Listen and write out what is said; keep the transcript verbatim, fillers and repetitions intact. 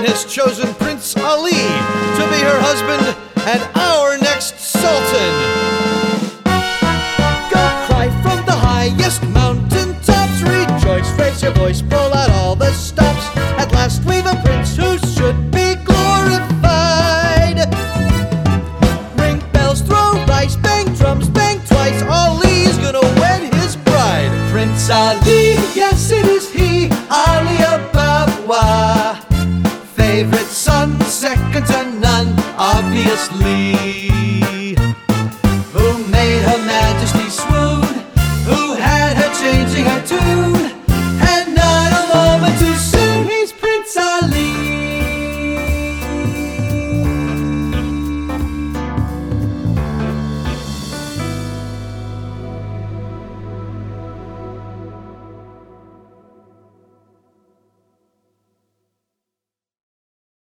has chosen Prince Ali to be her husband and our next sultan. Go cry from the highest mountain tops, rejoice, raise your voice, pull out all the stops. At last we've a prince who should be glorified. Ring bells, throw rice, bang drums, bang twice, Ali's gonna wed his bride. Prince Ali, yes it is he, Ali Ababwa. Favorite son, second to none, obviously.